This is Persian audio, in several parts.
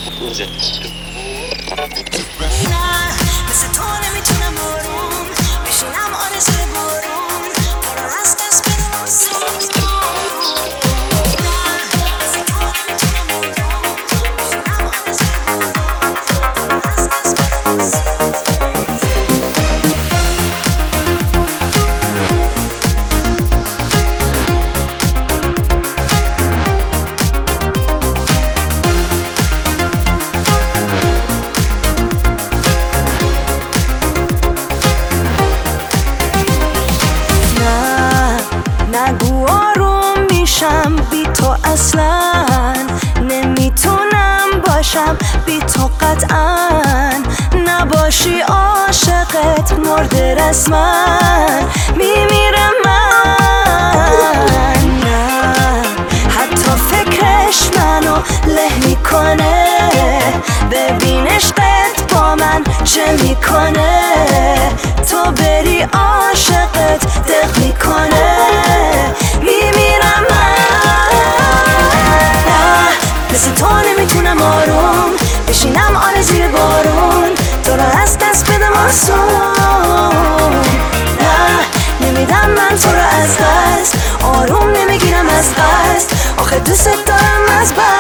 نه مثل تو نمیتونم آروم بشینم آرزوی بارون تو رو از دست بدم آسون نگو آروم میشم بی تو اصلا نمیتونم باشم بی تو قطعا نباشی عاشقت مرده رسما میمیرم من نه حتی فکرش منو له میکنه ببین عشقت با من چه میکنه تو بری عاشقت دق میکنه میمیرم من نه مثل تو نمیتونم آروم بشینم آرزوی بارون تو رو از دست بدم آسون نه نمیدم من تو رو از دست آروم نمیگیرم از قصد آخه دوست دارم از بس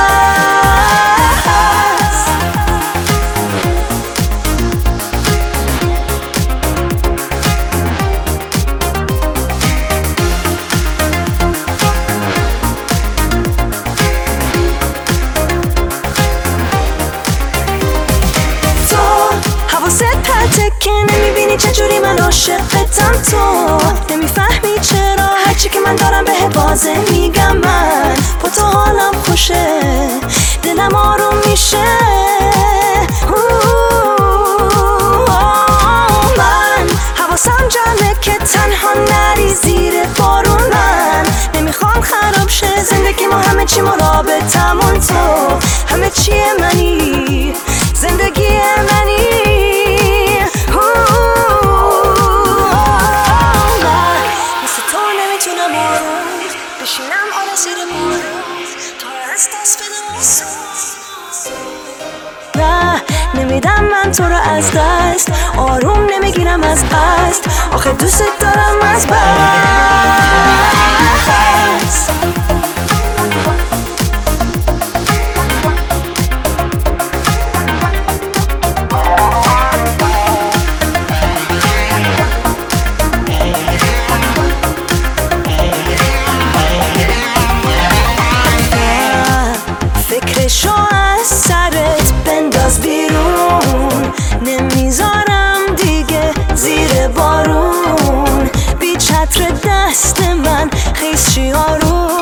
که نمیبینی چجوری من عاشقتم تو نمیفهمی چرا هرچی که من دارم بهت بازه میگم من با تو حالم خوشه دلم آروم میشه من حواسم جمعه که تنها نری زیر بارون من نمیخوام خراب شه زندگی ما همه چی ما رابطمون تو همه چیه منی زندگی منی بشینم آرزوی بارون تو رو از دست بدم نه نمیدم من تو رو از دست آروم نمیگیرم از قصد آخه دوست دارم از بس فکرشو از سرت بنداز بیرون نمیذارم دیگه زیر بارون بی چتر دست من خیس چی آروم